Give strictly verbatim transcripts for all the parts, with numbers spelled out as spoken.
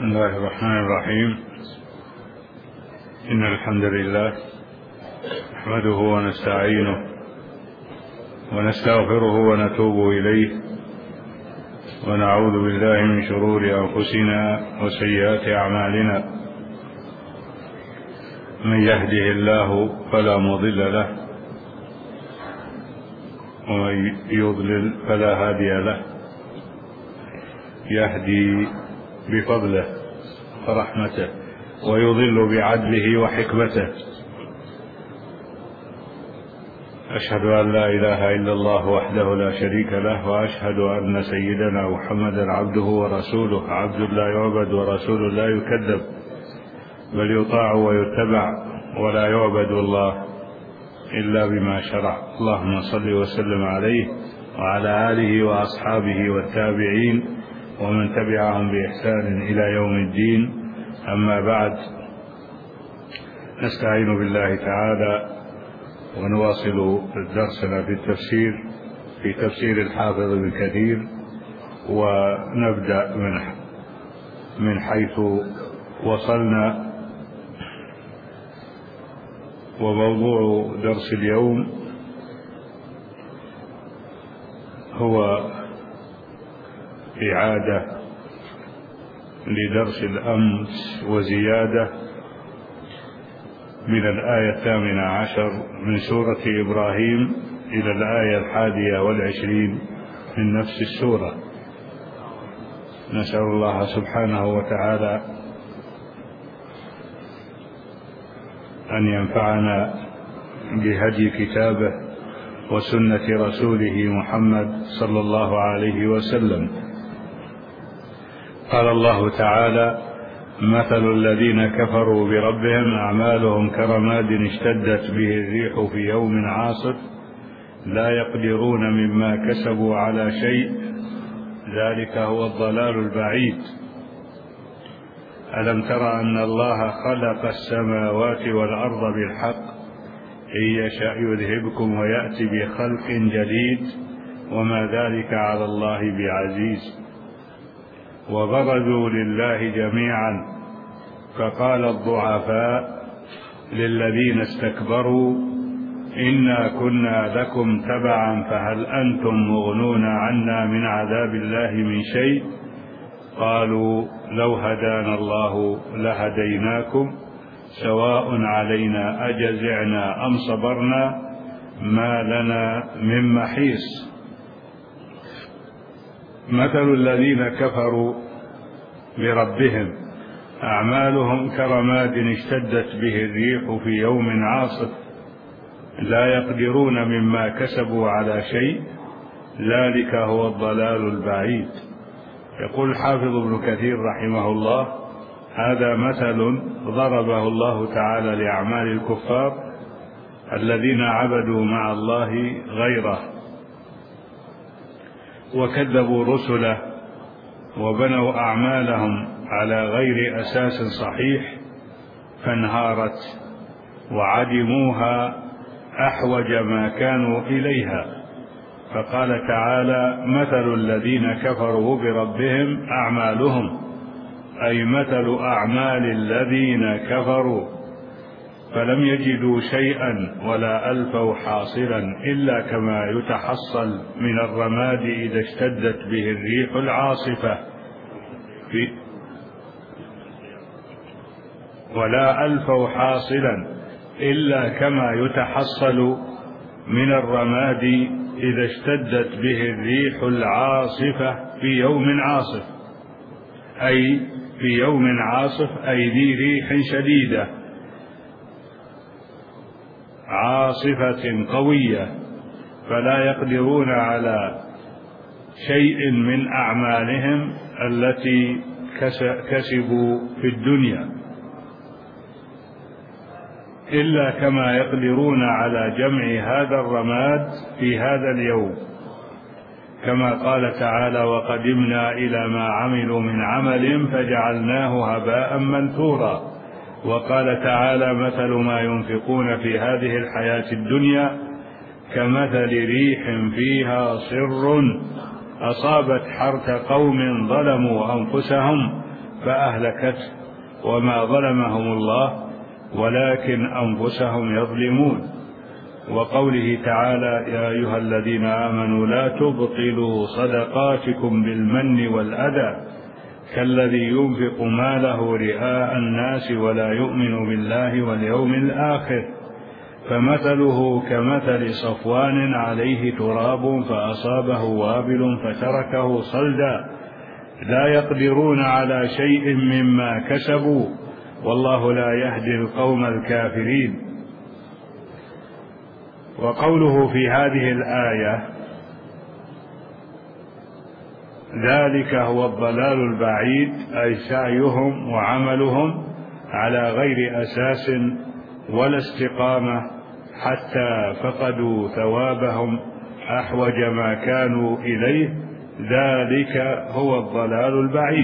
بسم الله الرحمن الرحيم. إن الحمد لله نحمده ونستعينه ونستغفره ونتوب إليه ونعوذ بالله من شرور أنفسنا وسيئات أعمالنا. من يهده الله فلا مضل له ومن يضلل فلا هادي له. يهدي بفضله ورحمته ويضل بعدله وحكمته. أشهد أن لا إله إلا الله وحده لا شريك له، وأشهد أن سيدنا محمدا عبده ورسوله، عبد لا يعبد ورسول لا يكذب، بل يطاع ويتبع ولا يعبد الله إلا بما شرع. اللهم صل وسلم عليه وعلى آله وأصحابه والتابعين ومن تبعهم بإحسان إلى يوم الدين. أما بعد، نستعين بالله تعالى ونواصل درسنا في التفسير في تفسير الحافظ ابن كثير، ونبدأ من من حيث وصلنا. وموضوع درس اليوم هو إعادة لدرس الأمس وزيادة من الآية الثامنة عشر من سورة إبراهيم إلى الآية الحادية والعشرين من نفس السورة. نسأل الله سبحانه وتعالى أن ينفعنا بهدي كتابه وسنة رسوله محمد صلى الله عليه وسلم. قال الله تعالى: مثل الذين كفروا بربهم أعمالهم كرماد اشتدت به الريح في يوم عاصف لا يقدرون مما كسبوا على شيء ذلك هو الضلال البعيد. ألم تر أن الله خلق السماوات والأرض بالحق إن يشاء يذهبكم ويأتي بخلق جديد وما ذلك على الله بعزيز. وبرزوا لله جميعا فقال الضعفاء للذين استكبروا إنا كنا لكم تبعا فهل أنتم مغنون عنا من عذاب الله من شيء قالوا لو هدانا الله لهديناكم سواء علينا أجزعنا أم صبرنا ما لنا من محيص. مثل الذين كفروا بربهم أعمالهم كرماد اشتدت به الريح في يوم عاصف لا يقدرون مما كسبوا على شيء ذلك هو الضلال البعيد. يقول الحافظ ابن كثير رحمه الله: هذا مثل ضربه الله تعالى لأعمال الكفار الذين عبدوا مع الله غيره وكذبوا رسله وبنوا أعمالهم على غير أساس صحيح فانهارت وعدموها أحوج ما كانوا إليها. فقال تعالى: مثل الذين كفروا بربهم أعمالهم، أي مثل أعمال الذين كفروا فلم يجدوا شيئا ولا ألفوا حاصلا إلا كما يتحصل من الرماد إذا اشتدت به الريح العاصفة في ولا ألفوا حاصلا إلا كما يتحصل من الرماد إذا اشتدت به الريح العاصفة في يوم عاصف، أي في يوم عاصف أي ذي ريح شديدة عاصفة قوية، فلا يقدرون على شيء من أعمالهم التي كسبوا في الدنيا إلا كما يقدرون على جمع هذا الرماد في هذا اليوم، كما قال تعالى: وقدمنا إلى ما عملوا من عمل فجعلناه هباء منثورا. وقال تعالى: مثل ما ينفقون في هذه الحياة الدنيا كمثل ريح فيها صر أصابت حرث قوم ظلموا أنفسهم فأهلكته وما ظلمهم الله ولكن أنفسهم يظلمون. وقوله تعالى: يا أيها الذين آمنوا لا تبطلوا صدقاتكم بالمن والأذى كالذي ينفق ماله رئاء الناس ولا يؤمن بالله واليوم الآخر فمثله كمثل صفوان عليه تراب فأصابه وابل فتركه صلدا لا يقدرون على شيء مما كسبوا والله لا يهدي القوم الكافرين. وقوله في هذه الآية: ذلك هو الضلال البعيد، أي سعيهم وعملهم على غير أساس ولا استقامة حتى فقدوا ثوابهم أحوج ما كانوا إليه، ذلك هو الضلال البعيد.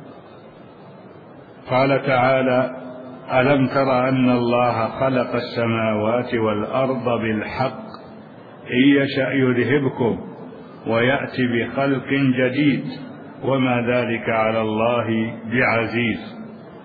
قال تعالى: ألم تر أن الله خلق السماوات والأرض بالحق إن يشأ يذهبكم ويأتي بخلق جديد وما ذلك على الله بعزيز.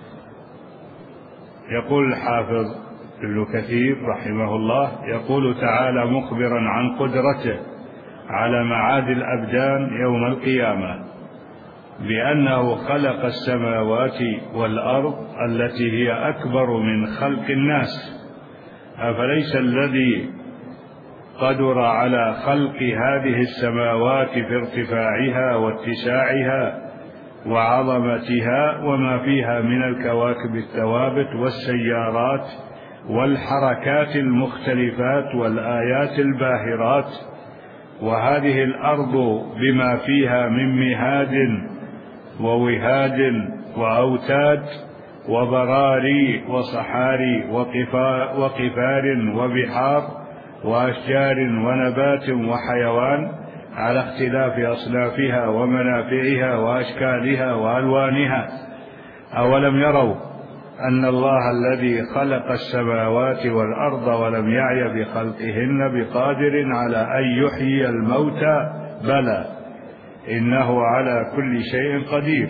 يقول الحافظ ابن كثير رحمه الله: يقول تعالى مخبرا عن قدرته على معاد الأبدان يوم القيامة بأنه خلق السماوات والأرض التي هي أكبر من خلق الناس، أفليس الذي قدر على خلق هذه السماوات في ارتفاعها واتساعها وعظمتها وما فيها من الكواكب الثوابت والسيارات والحركات المختلفات والآيات الباهرات، وهذه الأرض بما فيها من مهاد ووهاد وأوتاد وبراري وصحاري وقفار وبحار وأشجار ونبات وحيوان على اختلاف أصنافها ومنافعها وأشكالها وألوانها. أولم يروا أن الله الذي خلق السماوات والأرض ولم يعي بخلقهن بقادر على أن يحيي الموتى؟ بلى إنه على كل شيء قدير.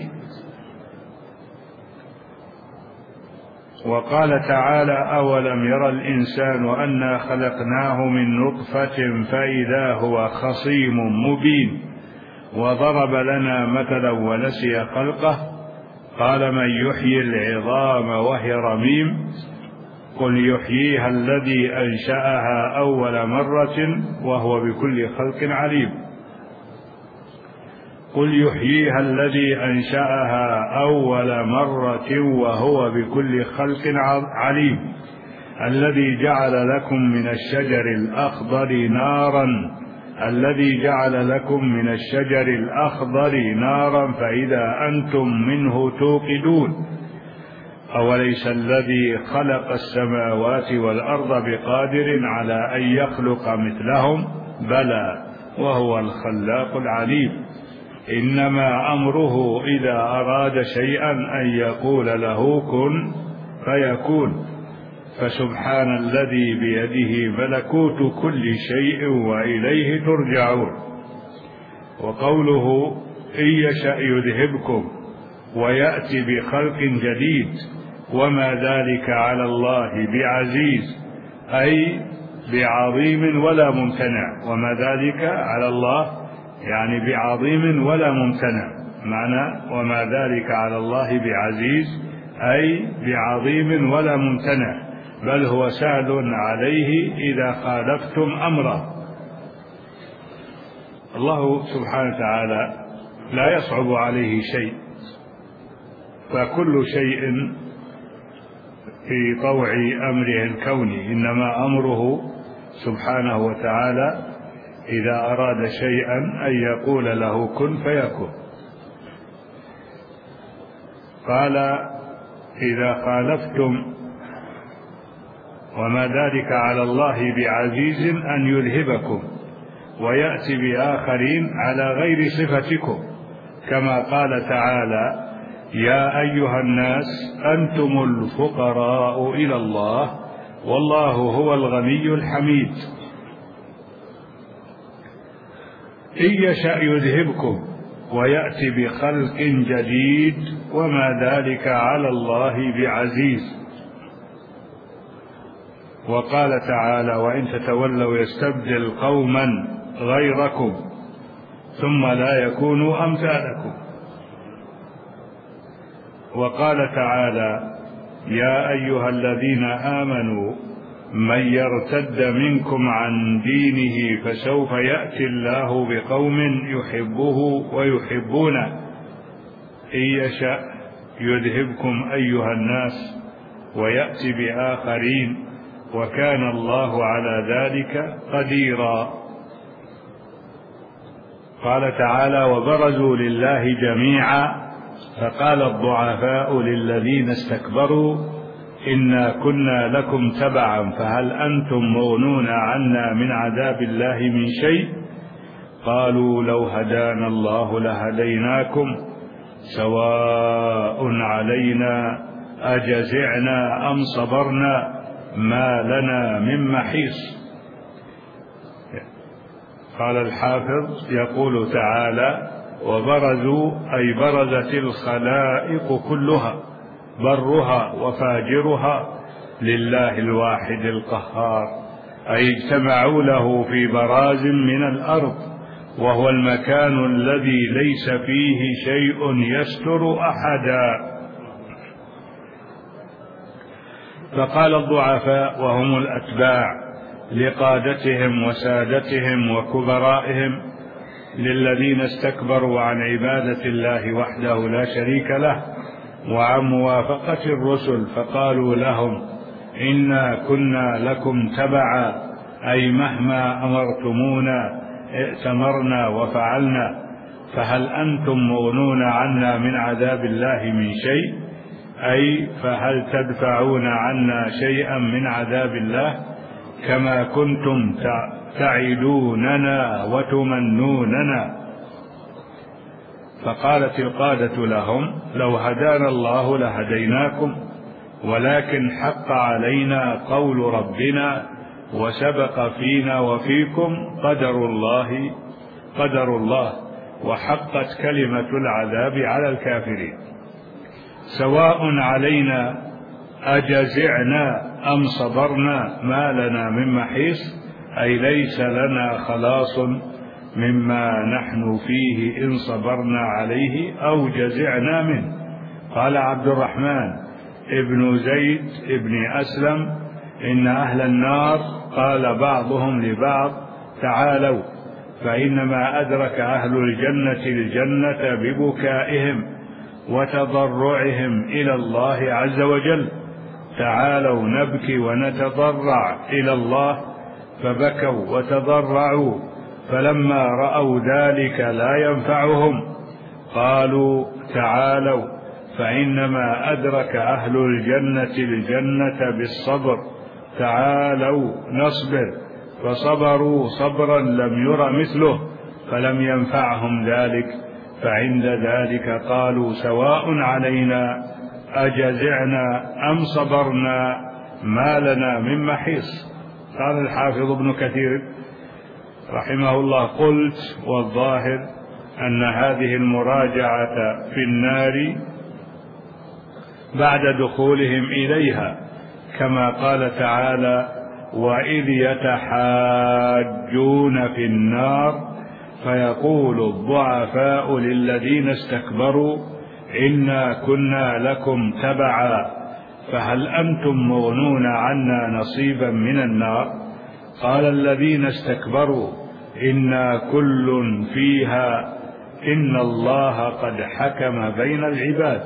وقال تعالى: أولم يرى الإنسان أنا خلقناه من نطفة فإذا هو خصيم مبين وضرب لنا مثلا ونسي خلقه قال: من يحيي العظام وهي رميم قل يحييها الذي أنشأها أول مرة وهو بكل خلق عليم. قل يحييها الذي أنشأها أول مرة وهو بكل خلق عليم الذي جعل لكم من الشجر الأخضر نارا الذي جعل لكم من الشجر الأخضر نارا فإذا أنتم منه توقدون أوليس الذي خلق السماوات والأرض بقادر على أن يخلق مثلهم؟ بلى وهو الخلاق العليم. إنما أمره إذا أراد شيئا أن يقول له كن فيكون. فسبحان الذي بيده ملكوت كل شيء وإليه ترجعون. وقوله إن يشأ يذهبكم ويأتي بخلق جديد وما ذلك على الله بعزيز، أي بعظيم ولا ممتنع. وما ذلك على الله يعني بعظيم ولا ممتنع، معنى وما ذلك على الله بعزيز أي بعظيم ولا ممتنع، بل هو سهل عليه إذا خالفتم أمره. الله سبحانه وتعالى لا يصعب عليه شيء، فكل شيء في طوع أمره الكوني، إنما أمره سبحانه وتعالى إذا أراد شيئا أن يقول له كن فيكون. قال إذا خالفتم وما ذلك على الله بعزيز أن يذهبكم ويأتي بآخرين على غير صفتكم، كما قال تعالى: يا أيها الناس أنتم الفقراء إلى الله والله هو الغني الحميد. إن يشأ يذهبكم ويأتي بخلق جديد وما ذلك على الله بعزيز. وقال تعالى: وإن تتولوا يستبدل قوما غيركم ثم لا يكونوا أمثالكم. وقال تعالى: يا أيها الذين آمنوا من يرتد منكم عن دينه فسوف يأتي الله بقوم يحبه ويحبونه إن يشأ يذهبكم أيها الناس ويأتي بآخرين وكان الله على ذلك قديرا. قال تعالى: وبرزوا لله جميعا فقال الضعفاء للذين استكبروا إنا كنا لكم تبعا فهل أنتم مغنون عنا من عذاب الله من شيء قالوا لو هدانا الله لهديناكم سواء علينا أجزعنا أم صبرنا ما لنا من محيص. قال الحافظ يقول تعالى: وبرزوا أي برزت الخلائق كلها برها وفاجرها لله الواحد القهار، أي اجتمعوا له في براز من الأرض وهو المكان الذي ليس فيه شيء يستر أحدا. فقال الضعفاء وهم الأتباع لقادتهم وسادتهم وكبرائهم للذين استكبروا عن عبادة الله وحده لا شريك له وعن موافقة الرسل فقالوا لهم: إنا كنا لكم تبعا، أي مهما أمرتمونا ائتمرنا وفعلنا، فهل أنتم مغنون عنا من عذاب الله من شيء، أي فهل تدفعون عنا شيئا من عذاب الله كما كنتم تعدوننا وتمنوننا. فقالت القادة لهم: لو هدانا الله لهديناكم ولكن حق علينا قول ربنا وسبق فينا وفيكم قدر الله قدر الله وحقت كلمة العذاب على الكافرين. سواء علينا أجزعنا أم صبرنا ما لنا من محيص، أي ليس لنا خلاص مما نحن فيه إن صبرنا عليه أو جزعنا منه. قال عبد الرحمن ابن زيد ابن أسلم: إن أهل النار قال بعضهم لبعض: تعالوا، فإنما أدرك أهل الجنة الجنة ببكائهم وتضرعهم إلى الله عز وجل. تعالوا نبكي ونتضرع إلى الله، فبكوا وتضرعوا، فلما رأوا ذلك لا ينفعهم قالوا: تعالوا، فإنما أدرك أهل الجنة الجنة بالصبر. تعالوا نصبر، فصبروا صبرا لم ير مثله فلم ينفعهم ذلك، فعند ذلك قالوا: سواء علينا أجزعنا أم صبرنا ما لنا من محيص. قال الحافظ ابن كثير رحمه الله: قلت والظاهر أن هذه المراجعة في النار بعد دخولهم إليها، كما قال تعالى: وإذ يتحاجون في النار فيقول الضعفاء للذين استكبروا إنا كنا لكم تبعا فهل أنتم مغنون عنا نصيبا من النار. قال الذين استكبروا إنا كل فيها إن الله قد حكم بين العباد.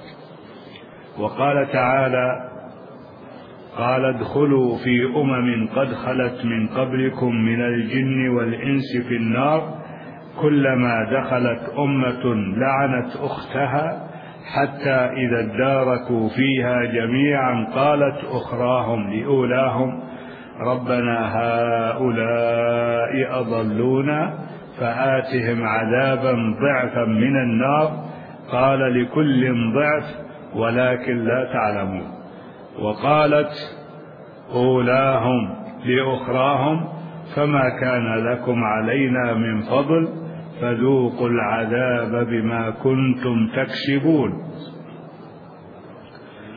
وقال تعالى: قال ادخلوا في أمم قد خلت من قبلكم من الجن والإنس في النار كلما دخلت أمة لعنت أختها حتى إذا اداركوا فيها جميعا قالت أخراهم لأولاهم ربنا هؤلاء أضلونا فآتهم عذابا ضعفا من النار قال لكل ضعف ولكن لا تعلمون. وقالت أولاهم لأخراهم فما كان لكم علينا من فضل فذوقوا العذاب بما كنتم تكسبون.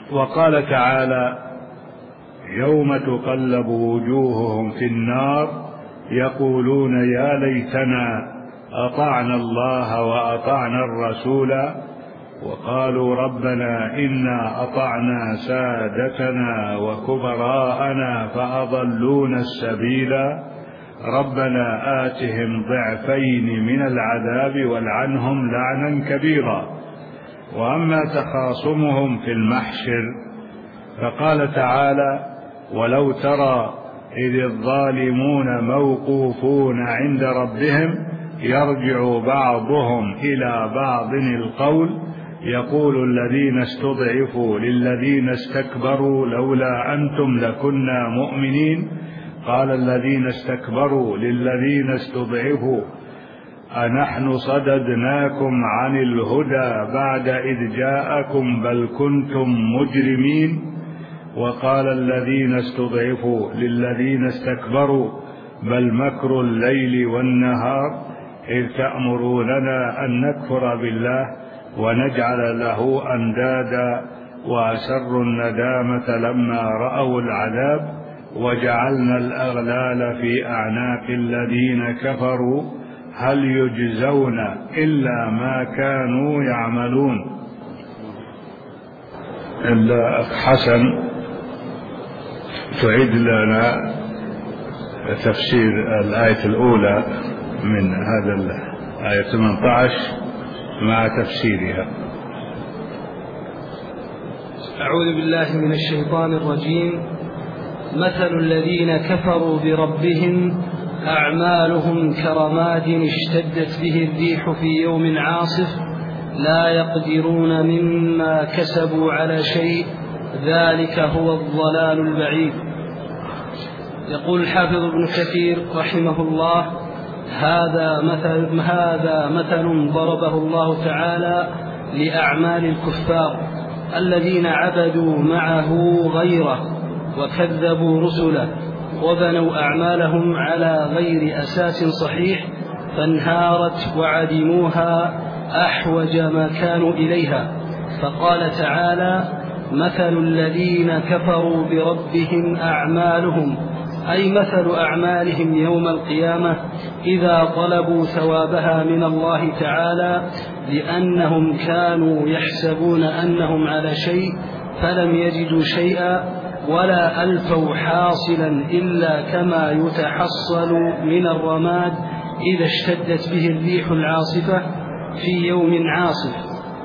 وقال تعالى: يوم تقلب وجوههم في النار يقولون يا ليتنا أطعنا الله وأطعنا الرسول وقالوا ربنا إنا أطعنا سادتنا وكبراءنا فأضلونا السبيل ربنا آتهم ضعفين من العذاب والعنهم لعنا كبيرا. وأما تخاصمهم في المحشر فقال تعالى: ولو ترى إذ الظالمون موقوفون عند ربهم يرجع بعضهم إلى بعض القول يقول الذين استضعفوا للذين استكبروا لولا أنتم لكنا مؤمنين قال الذين استكبروا للذين استضعفوا أنحن صددناكم عن الهدى بعد إذ جاءكم بل كنتم مجرمين وقال الذين استضعفوا للذين استكبروا بل مكر الليل والنهار إذ تأمروننا أن نكفر بالله ونجعل له أندادا وأسروا الندامة لما رأوا العذاب وجعلنا الأغلال في أعناق الذين كفروا هل يجزون إلا ما كانوا يعملون. الأخ حسن تعيد لنا تفسير الآية الأولى من هذا الآية ثمانية عشر مع تفسيرها. أعوذ بالله من الشيطان الرجيم. مثل الذين كفروا بربهم أعمالهم كرماد اشتدت به الريح في يوم عاصف لا يقدرون مما كسبوا على شيء ذلك هو الضلال البعيد. يقول الحافظ ابن كثير رحمه الله: هذا مثل, هذا مثل ضربه الله تعالى لأعمال الكفار الذين عبدوا معه غيره وكذبوا رسله وبنوا أعمالهم على غير أساس صحيح فانهارت وعدموها أحوج ما كانوا إليها. فقال تعالى: مثل الذين كفروا بربهم أعمالهم، أي مثل أعمالهم يوم القيامة إذا طلبوا ثوابها من الله تعالى لأنهم كانوا يحسبون أنهم على شيء فلم يجدوا شيئا ولا ألفوا حاصلا إلا كما يتحصل من الرماد إذا اشتدت به الريح العاصفة في يوم عاصف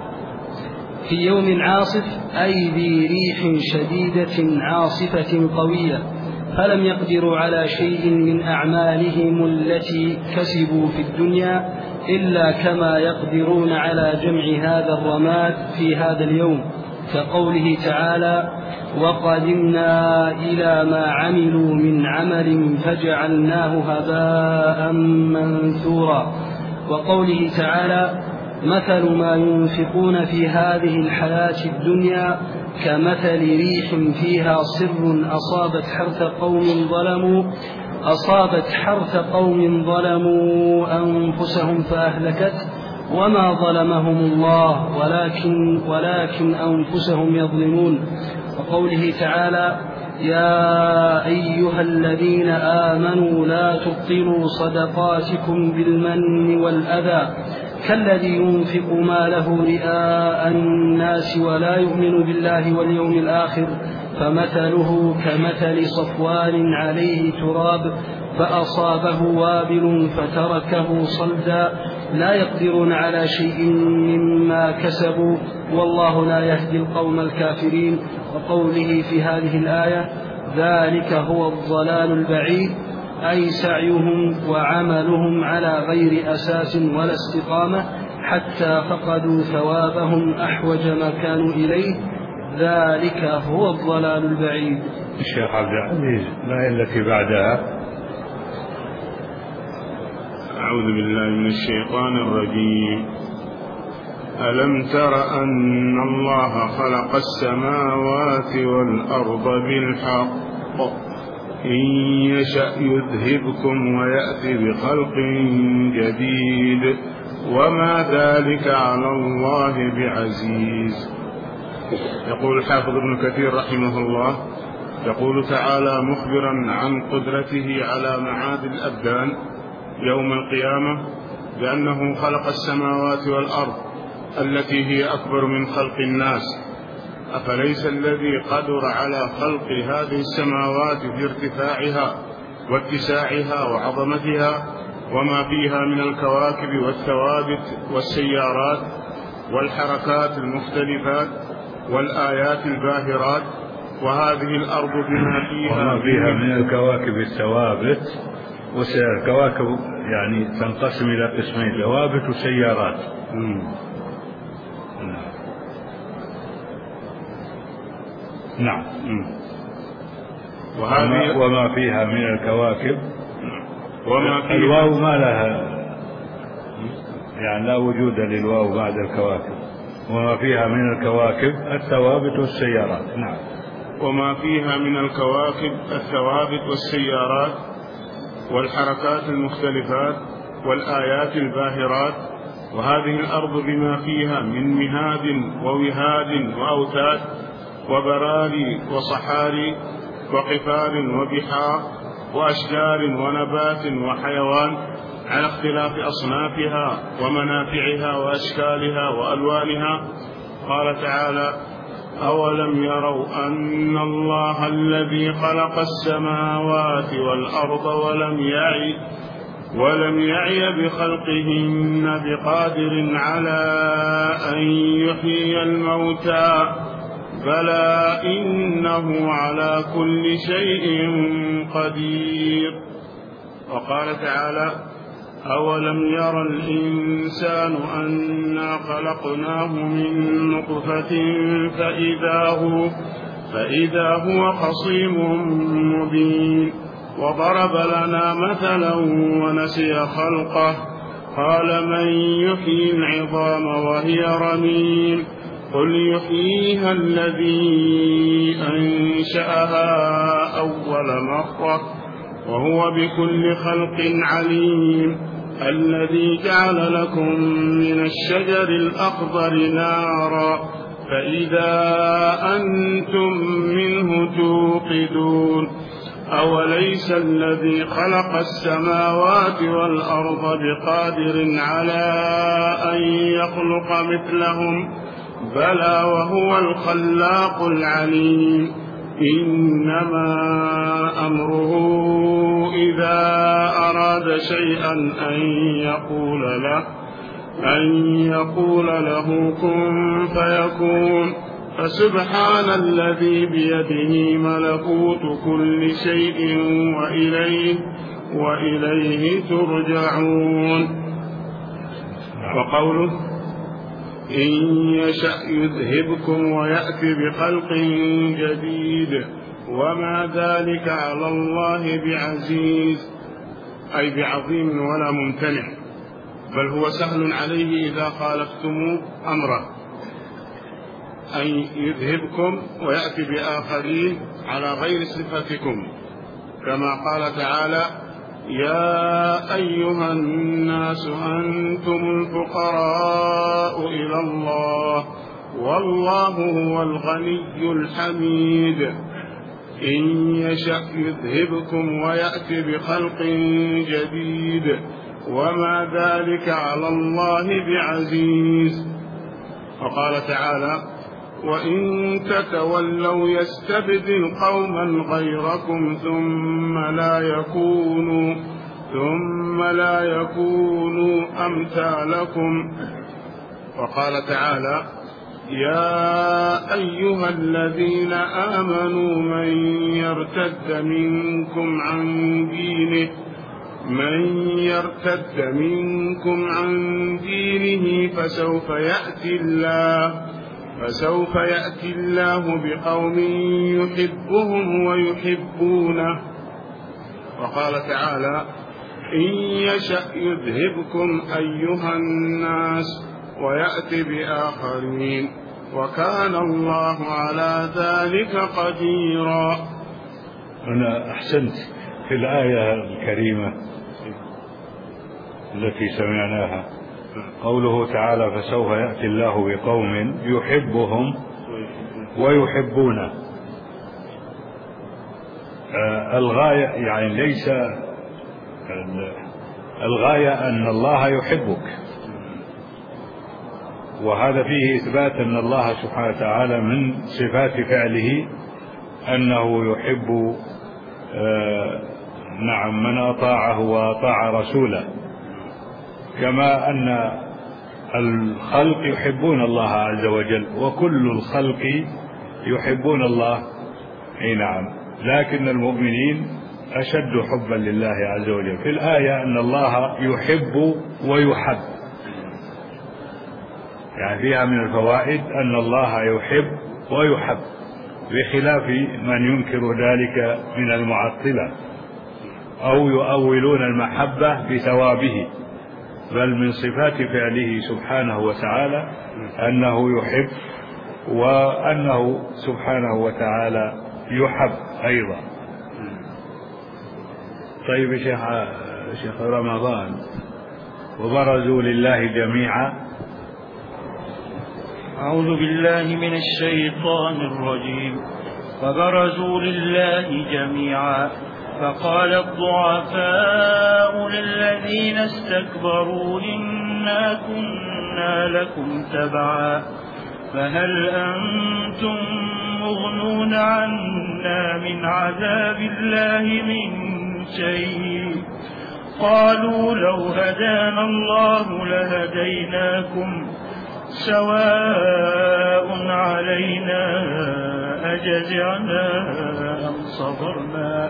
في يوم عاصف أي ذي ريح شديدة عاصفة قوية فلم يقدروا على شيء من أعمالهم التي كسبوا في الدنيا إلا كما يقدرون على جمع هذا الرماد في هذا اليوم، كقوله تعالى: وقدمنا إلى ما عملوا من عمل فجعلناه هباء منثورا. وقوله تعالى: مثل ما ينفقون في هذه الحياة الدنيا كمثل ريح فيها صر أصابت حرث قوم ظلموا أصابت حرث قوم ظلموا أنفسهم فأهلكت وما ظلمهم الله ولكن ولكن أنفسهم يظلمون. وقوله تعالى: يا أيها الذين آمنوا لا تبطلوا صدقاتكم بالمن والأذى كالذي ينفق ماله رئاء الناس ولا يؤمن بالله واليوم الآخر فمثله كمثل صفوان عليه تراب فأصابه وابل فتركه صلدا لا يقدرون على شيء مما كسبوا والله لا يهدي القوم الكافرين. وقوله في هذه الآية: ذلك هو الضلال البعيد، أي سعيهم وعملهم على غير أساس ولا استقامة حتى فقدوا ثوابهم أحوج ما كانوا إليه، ذلك هو الضلال البعيد. الشيخ عبد العزيز الآية التي بعدها: أعوذ بالله من الشيطان الرجيم. ألم تر أن الله خلق السماوات والأرض بالحق إن يشأ يذهبكم ويأتي بخلق جديد وما ذلك على الله بعزيز. يقول الحافظ ابن كثير رحمه الله: يقول تعالى مخبرا عن قدرته على معاد الأبدان يوم القيامة بأنه خلق السماوات والأرض التي هي أكبر من خلق الناس، أفليس الذي قدر على خلق هذه السماوات في ارتفاعها واتساعها وعظمتها وما فيها من الكواكب والثوابت والسيارات والحركات المختلفات والآيات الباهرات، وهذه الأرض بما فيها, وما فيها من الكواكب الثوابت والكواكب يعني تنقسم إلى قسمين: ثوابت وسيارات. مم. نعم. وهذه وما فيها من الكواكب، وما فيها الواو ما لها يعني لا وجود للواو بعد الكواكب. وما فيها من الكواكب الثوابت والسيارات. نعم. وما فيها من الكواكب الثوابت والسيارات والحركات المختلفات والآيات الباهرات، وهذه الأرض بما فيها من مهاد ووهاد وأوتاد وبراري وصحاري وقفار وبحار وأشجار ونبات وحيوان على اختلاف أصنافها ومنافعها وأشكالها وألوانها. قال تعالى: أولم يروا أن الله الذي خلق السماوات والأرض ولم يعي ولم يعي بخلقهن بقادر على أن يحيي الموتى بلى إنه على كل شيء قدير. وقال تعالى: أولم يرى الإنسان أنا خلقناه من نطفة فإذا هو, فإذا هو خصيم مبين. وضرب لنا مثلا ونسي خلقه قال: من يحيي العظام وهي رميم قل يحييها الذي أنشأها أول مرة وهو بكل خلق عليم. الذي جعل لكم من الشجر الأخضر نارا فإذا أنتم منه توقدون. أوليس الذي خلق السماوات والأرض بقادر على أن يخلق مثلهم بلى وهو الخلاق العليم. إنما أمره إذا أراد شيئا أن يقول له أن يقول له كن فيكون. فسبحان الذي بيده ملكوت كل شيء وإليه وإليه ترجعون. وقوله: إن يشأ يذهبكم ويأتي بخلق جديد وما ذلك على الله بعزيز، أي بعظيم ولا ممتنع، بل هو سهل عليه إذا خالفتم أمره. أن يذهبكم ويأتي بآخرين على غير صفتكم، كما قال تعالى: يا أيها الناس أنتم الفقراء إلى الله والله هو الغني الحميد. إن يشأ يذهبكم ويأتي بخلق جديد وما ذلك على الله بعزيز. وقال تعالى: وإن تتولوا يستبدل قوما غيركم ثم لا يكونوا ثم لا يكونوا أمثالكم. وقال تعالى: يا أيها الذين آمنوا من يرتد منكم عن دينه من يرتد منكم عن دينه فسوف يأتي الله فسوف يأتي الله بقوم يحبهم ويحبونه. وقال تعالى: إن يشأ يذهبكم أيها الناس ويأتي بآخرين وكان الله على ذلك قديرا. أنا أحسنت في الآية الكريمة التي سمعناها قوله تعالى: فسوف يأتي الله بقوم يحبهم ويحبونه. الغاية يعني ليس الغاية أن الله يحبك، وهذا فيه إثبات أن الله سبحانه وتعالى من صفات فعله أنه يحب نعم من أطاعه وأطاع رسوله، كما أن الخلق يحبون الله عز وجل، وكل الخلق يحبون الله. أي نعم، لكن المؤمنين أشد حبا لله عز وجل. في الآية أن الله يحب ويحب، يعني فيها من الفوائد أن الله يحب ويحب، بخلاف من ينكر ذلك من المعطلة أو يؤولون المحبة بثوابه، بل من صفات فعله سبحانه وتعالى أنه يحب، وأنه سبحانه وتعالى يحب أيضا. طيب شيخ شيخ رمضان، وبرزوا لله جميعا. أعوذ بالله من الشيطان الرجيم. وبرزوا لله جميعا فقال الضعفاء للذين استكبروا إنا كنا لكم تبعا فهل أنتم مغنون عنا من عذاب الله من شيء؟ قالوا لو هدانا الله لهديناكم سواء علينا أجزعنا أم صبرنا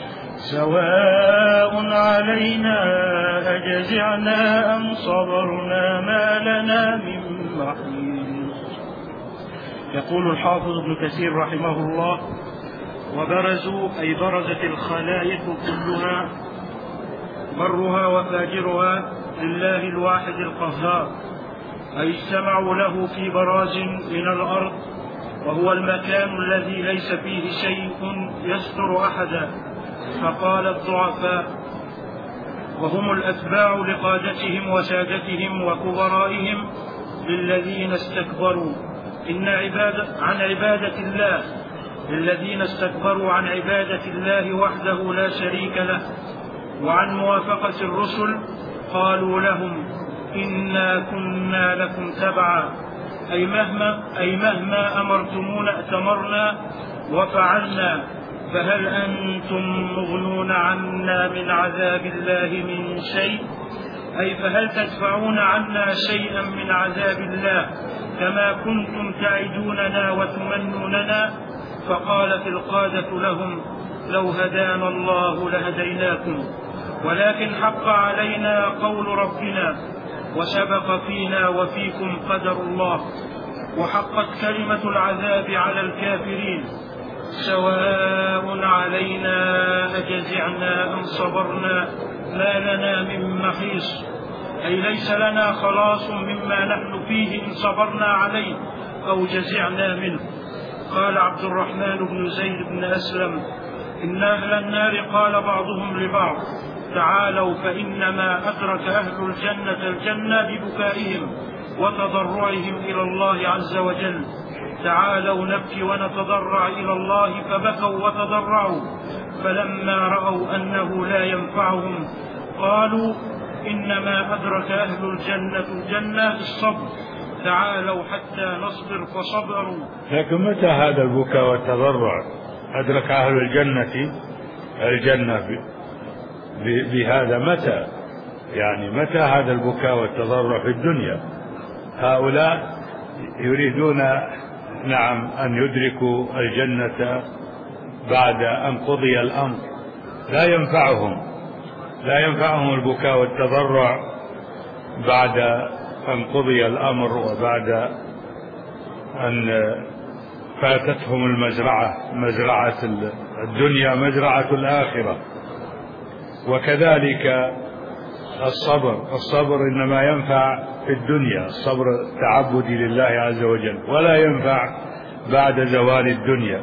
سواء علينا أجزعنا أم صبرنا ما لنا من محيص. يقول الحافظ ابن كثير رحمه الله: وبرزوا أي برزت الخلائق كلها برها وفاجرها لله الواحد القهار، أي اجتمعوا له في براز من الأرض، وهو المكان الذي ليس فيه شيء يستر أحدا. فقال الضعفاء، وهم الأتباع لقادتهم وسادتهم وكبرائهم، للذين استكبروا إن عبادة عن عبادة الله للذين استكبروا عن عبادة الله وحده لا شريك له وعن موافقة الرسل، قالوا لهم إنا كنا لكم تبعا، أي مهما, أي مهما أمرتمونا ائتمرنا وفعلنا، فهل أنتم مغنون عنا من عذاب الله من شيء؟ أي فهل تدفعون عنا شيئا من عذاب الله كما كنتم تعدوننا وتمنوننا؟ فقالت القادة لهم لو هدانا الله لهديناكم، ولكن حق علينا قول ربنا وسبق فينا وفيكم قدر الله، وحقت كلمة العذاب على الكافرين سواء علينا أجزعنا أم صبرنا ما لنا من محيص، أي ليس لنا خلاص مما نحن فيه إن صبرنا عليه أو جزعنا منه. قال عبد الرحمن بن زيد بن أسلم: إن أهل النار قال بعضهم لبعض تعالوا فإنما أدرك أهل الجنة الجنة ببكائهم وتضرعهم إلى الله عز وجل، تعالوا نبكي ونتضرع إلى الله، فبكوا وتضرعوا، فلما رأوا أنه لا ينفعهم قالوا إنما أدرك أهل الجنة الجنة بالصبر، تعالوا حتى نصبر فصبروا. لكن متى هذا البكاء والتضرع أدرك أهل الجنة الجنة بهذا؟ متى يعني متى هذا البكاء والتضرع في الدنيا؟ هؤلاء يريدون نعم أن يدركوا الجنة بعد أن قضي الأمر، لا ينفعهم لا ينفعهم البكاء والتضرع بعد أن قضي الأمر وبعد أن فاتتهم المزرعة، مزرعة الدنيا مزرعة الآخرة. وكذلك الصبر الصبر إنما ينفع في الدنيا، الصبر تعبدي لله عز وجل، ولا ينفع بعد زوال الدنيا.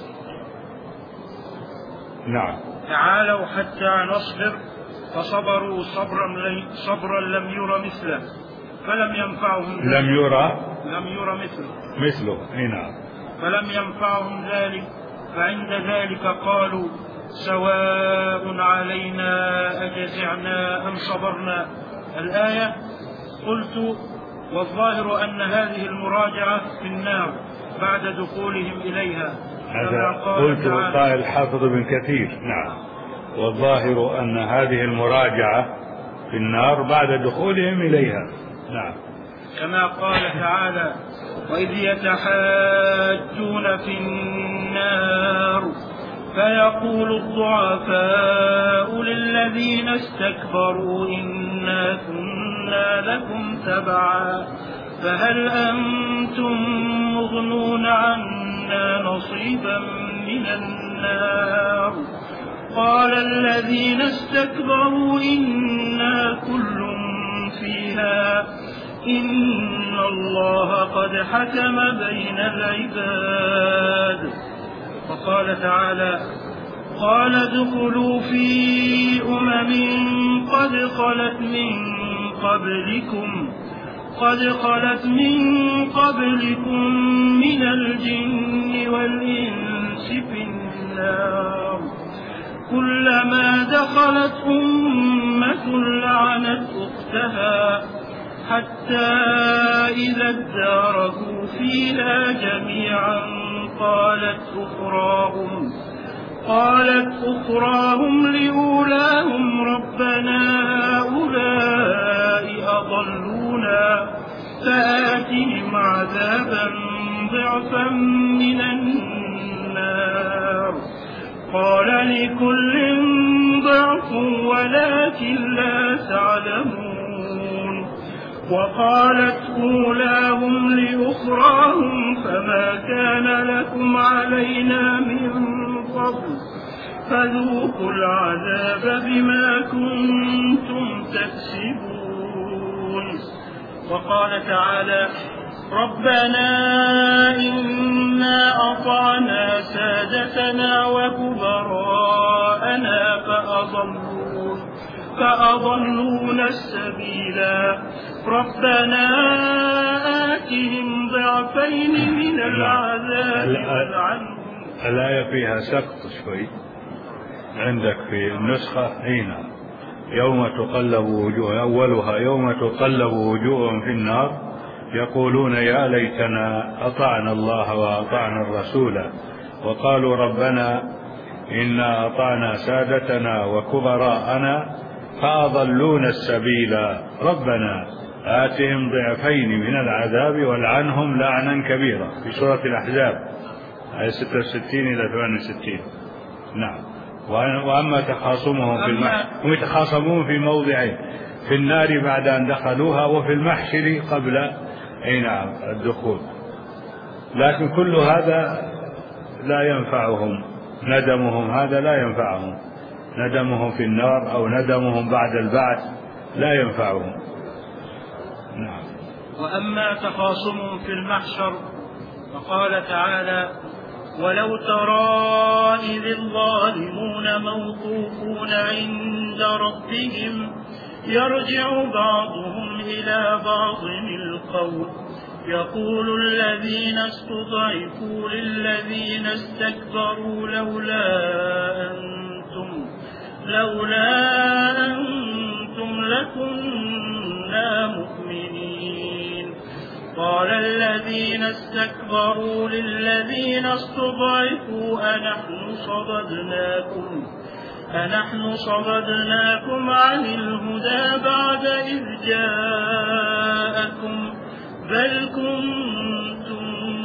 نعم. تعالوا حتى نصبر فصبروا صبرا صبرا لم ير مثله، فلم ينفعهم لم يرى لم ير مثله مثله. نعم. فلم ينفعهم ذلك، فعند ذلك قالوا سواء علينا أجزعنا أم صبرنا. الآية. قلت والظاهر أن هذه المراجعة في النار بعد دخولهم إليها. هذا قلت قال الحافظ ابن كثير. نعم. والظاهر أن هذه المراجعة في النار بعد دخولهم إليها. نعم. كما قال تعالى وإذ يتحاجون في النار فيقول الضعفاء للذين استكبروا إنا كنا لكم تبعا فهل أنتم مغنون عنا نصيبا من النار قال الذين استكبروا إنا كل فيها إن الله قد حكم بين العباد. وقال تعالى قال ادخلوا في أمم قد خلت من قبلكم قد خلت من قبلكم من الجن والإنس في النار كلما دخلت أمة لعنت أختها حتى إذا اداركوا فيها جميعا قالت أخراهم قالت أخراهم لأولاهم ربنا هؤلاء أضلونا فآتهم عذابا ضعفا من النار قال لكل ضعف ولكن لا تعلمون وقالت أولاهم لأخراهم فما كان لكم علينا من فضل فذوقوا العذاب بما كنتم تكسبون. وقال تعالى ربنا إنا أطعنا سادتنا وكبراءنا فأضلون فأضلون السبيلا ربنا آتهم ضعفين من العذاب والعنهم. الآية فيها سقط شوي عندك في النسخة هنا يوم تقلب وجوه أولها يوم تقلب وجوههم في النار يقولون يا ليتنا أطعنا الله وأطعنا الرسول وقالوا ربنا إنا أطعنا سادتنا وكبراءنا فأضلون السبيل ربنا آتهم ضعفين من العذاب والعنهم لعنا كبيرا في سورة الأحزاب آية ستة وستين إلى ثمانية وستين. نعم. وأما تخاصمهم في المحشر هم يتخاصمون في موضعين في النار بعد أن دخلوها وفي المحشر قبل أي نعم الدخول لكن كل هذا لا ينفعهم ندمهم هذا لا ينفعهم ندمهم في النار أو ندمهم بعد البعث لا ينفعهم. نعم. وأما تخاصمهم في المحشر فقال تعالى ولو ترى إذ الظالمون موقوفون عند ربهم يرجع بعضهم إلى بعض القول يقول الذين استضعفوا للذين استكبروا لولا أنتم لولا أنتم لكنا مؤمنين قال الذين استكبروا للذين استضعفوا أنحن صددناكم أنحن صددناكم عن الهدى بعد إذ جاءكم بل كنتم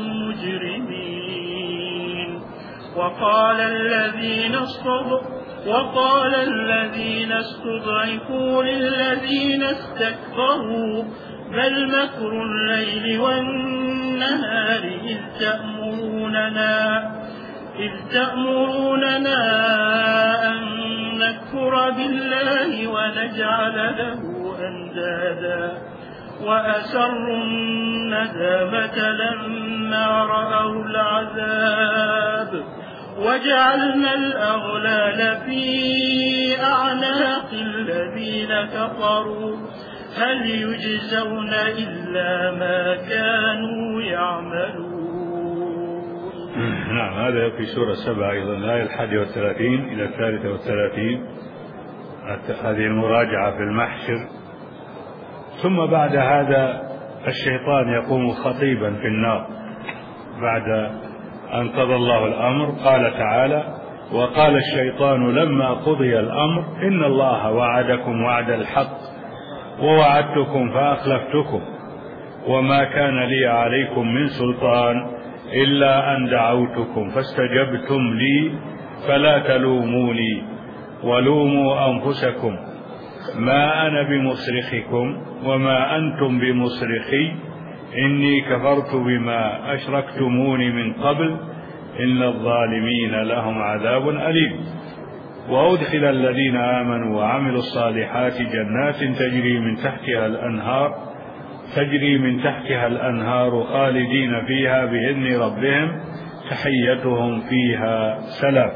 مجرمين وقال الذين استضعفوا وقال الذين استضعفوا للذين استكبروا بل مكر الليل والنهار إذ تأمروننا إذ تأمروننا أن نكفر بالله ونجعل له أندادا وأسروا الندامة لما رأوا العذاب وجعلنا الأغلال في أعناق الذين كفروا هل يجزون إلا ما كانوا يعملون. نعم، هذا في سورة سبع أيضا، الآية الحادية والثلاثين إلى الثالثة والثلاثين، هذه المراجعة في المحشر. ثم بعد هذا الشيطان يقوم خطيبا في النار بعد أن قضى الله الأمر. قال تعالى: وقال الشيطان لما قضي الأمر إن الله وعدكم وعد الحق ووعدتكم فأخلفتكم وما كان لي عليكم من سلطان إلا أن دعوتكم فاستجبتم لي فلا تلوموني ولوموا أنفسكم ما أنا بمصرخكم وما أنتم بمصرخي إني كفرت بما أشركتموني من قبل إن الظالمين لهم عذاب أليم. وأدخل الذين آمنوا وعملوا الصالحات جنات تجري من تحتها الأنهار تجري من تحتها الأنهار خالدين فيها بإذن ربهم تحيتهم فيها سلام.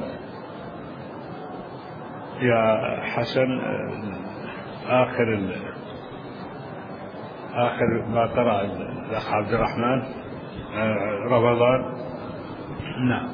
يا حسن، آخر آخر ما قرأ الأخ عبد الرحمن رمضان. نعم.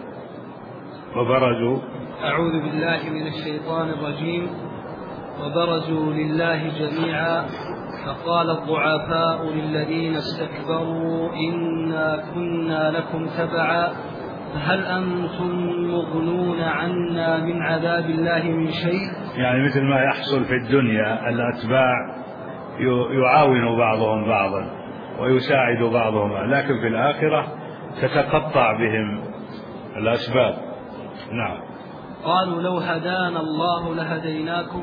وبرزوا أعوذ بالله من الشيطان الرجيم. وبرزوا لله جميعا فقال الضعفاء للذين استكبروا إنا كنا لكم تبعا فهل أنتم مغنون عنا من عذاب الله من شيء. يعني مثل ما يحصل في الدنيا الأتباع يعاون بعضهم بعضا ويساعد بعضهم، لكن في الآخرة تتقطع بهم الأسباب. نعم. قالوا لو هدانا الله لهديناكم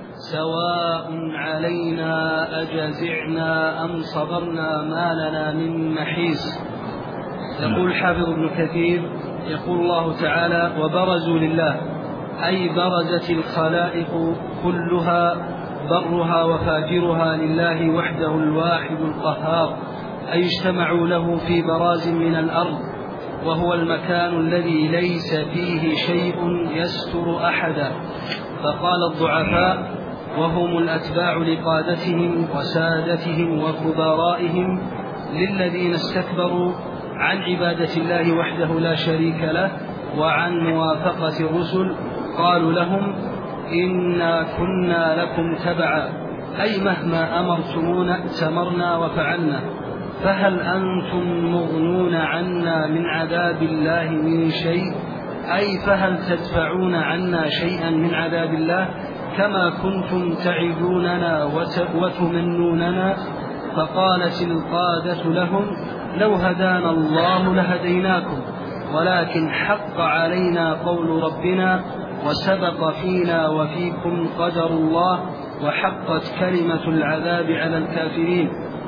سواء علينا أجزعنا أم صبرنا ما لنا من محيص. يقول حافظ ابن كثير يقول الله تعالى: وبرزوا لله، أي برزت الخلائق كلها برها وفاجرها لله وحده الواحد القهار، أي اجتمعوا له في براز من الأرض، وهو المكان الذي ليس فيه شيء يستر أحدا. فقال الضعفاء وهم الأتباع لقادتهم وسادتهم وكبرائهم للذين استكبروا عن عبادة الله وحده لا شريك له وعن موافقة الرسل، قالوا لهم: إنا كنا لكم تبعا، أي مهما أمرتمونا ائتمرنا وفعلنا، فهل أنتم مغنون عنا من عذاب الله من شيء، أي فهل تدفعون عنا شيئا من عذاب الله كما كنتم تعدوننا وتمنوننا. فقالت القادة لهم: لو هدانا الله لهديناكم، ولكن حق علينا قول ربنا وسبق فينا وفيكم قدر الله وحقت كلمة العذاب على الكافرين.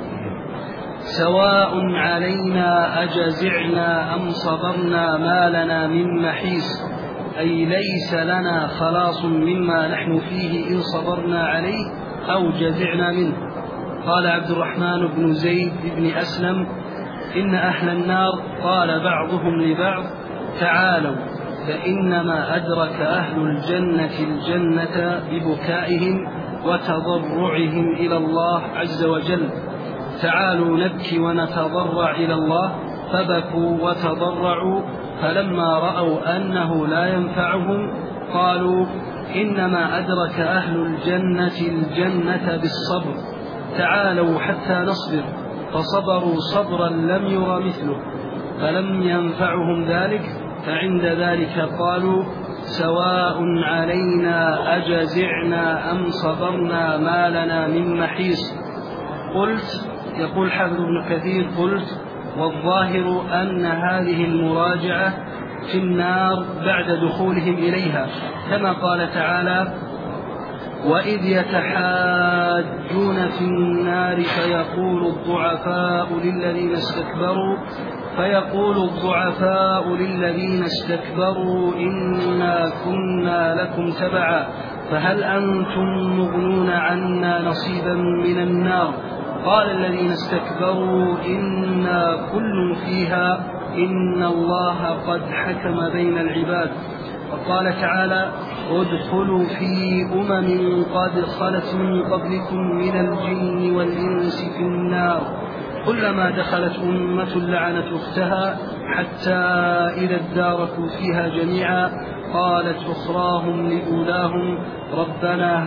سواء علينا أجزعنا أم صبرنا ما لنا من محيص، أي ليس لنا خلاص مما نحن فيه إن صبرنا عليه أو جزعنا منه. قال عبد الرحمن بن زيد بن أسلم: إن أهل النار قال بعضهم لبعض: تعالوا فإنما أدرك أهل الجنة الجنة ببكائهم وتضرعهم إلى الله عز وجل، تعالوا نبكي ونتضرع إلى الله، فبكوا وتضرعوا، فلما رأوا أنه لا ينفعهم قالوا: إنما أدرك أهل الجنة الجنة بالصبر، تعالوا حتى نصبر، فصبروا صبرا لم ير مثله، فلم ينفعهم ذلك، فعند ذلك قالوا: سواء علينا أجزعنا أم صبرنا ما لنا من محيص. قلت، يقول حافظ ابن كثير: قلت والظاهر أن هذه المراجعة في النار بعد دخولهم إليها، كما قال تعالى: وإذ يتحاجون في النار فيقول الضعفاء للذين استكبروا فيقول الضعفاء للذين استكبروا إنا كنا لكم تبعا فهل أنتم مغنون عنا نصيبا من النار. قال الذين استكبروا إنا كل فيها إن الله قد حكم بين العباد. وقال تعالى: ادخلوا في أمم قد خلت من قبلكم من الجن والإنس في النار كلما دخلت أمة لعنت أختها حتى إذا اداركوا فيها جميعا قالت أخراهم لأولاهم ربنا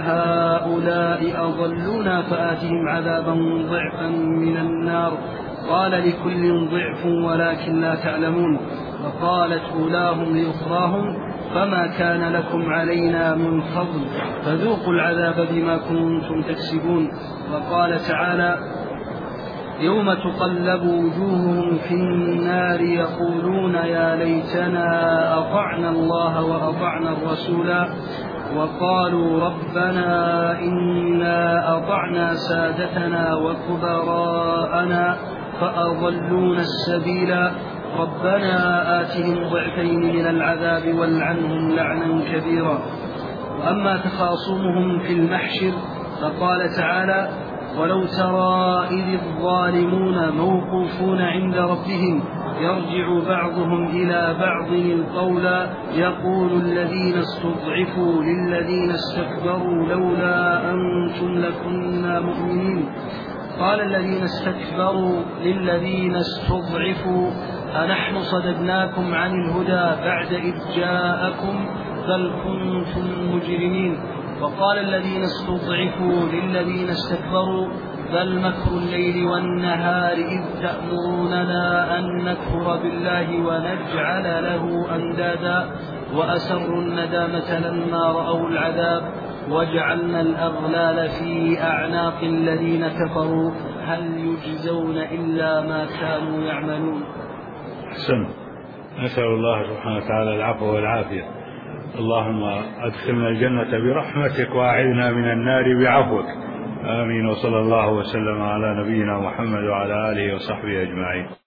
هؤلاء أضلونا فآتهم عذابا ضعفا من النار قال لكل ضعف ولكن لا تعلمون. وقالت أولاهم لأخراهم فما كان لكم علينا من فضل فذوقوا العذاب بما كنتم تكسبون. وقال تعالى يوم تقلب وجوههم في النار يقولون يا ليتنا أطعنا الله وأطعنا الرسولا وقالوا ربنا إنا أطعنا سادتنا وكبراءنا فأضلونا السبيلا ربنا آتهم ضعفين من العذاب والعنهم لعنا كبيرا. وأما تخاصمهم في المحشر فقال تعالى ولو ترى إذ الظالمون موقوفون عند ربهم يرجع بعضهم إلى بعض القول يقول الذين استضعفوا للذين استكبروا لولا أنتم لكنا مؤمنين قال الذين استكبروا للذين استضعفوا أنحن صددناكم عن الهدى بعد إذ جاءكم بل كنتم مجرمين. وقال الذين استضعفوا للذين استكبروا بل مكر الليل والنهار إذ تأمروننا أن نكفر بالله ونجعل له أندادا وأسروا الندامة لما رأوا العذاب وجعلنا الأغلال في أعناق الذين كفروا هل يجزون إلا ما كانوا يعملون. أحسن. نسأل الله سبحانه وتعالى العفو والعافية. اللهم أدخلنا الجنة برحمتك وأعذنا من النار بعفوك. آمين. وصلى الله وسلم على نبينا محمد وعلى آله وصحبه أجمعين.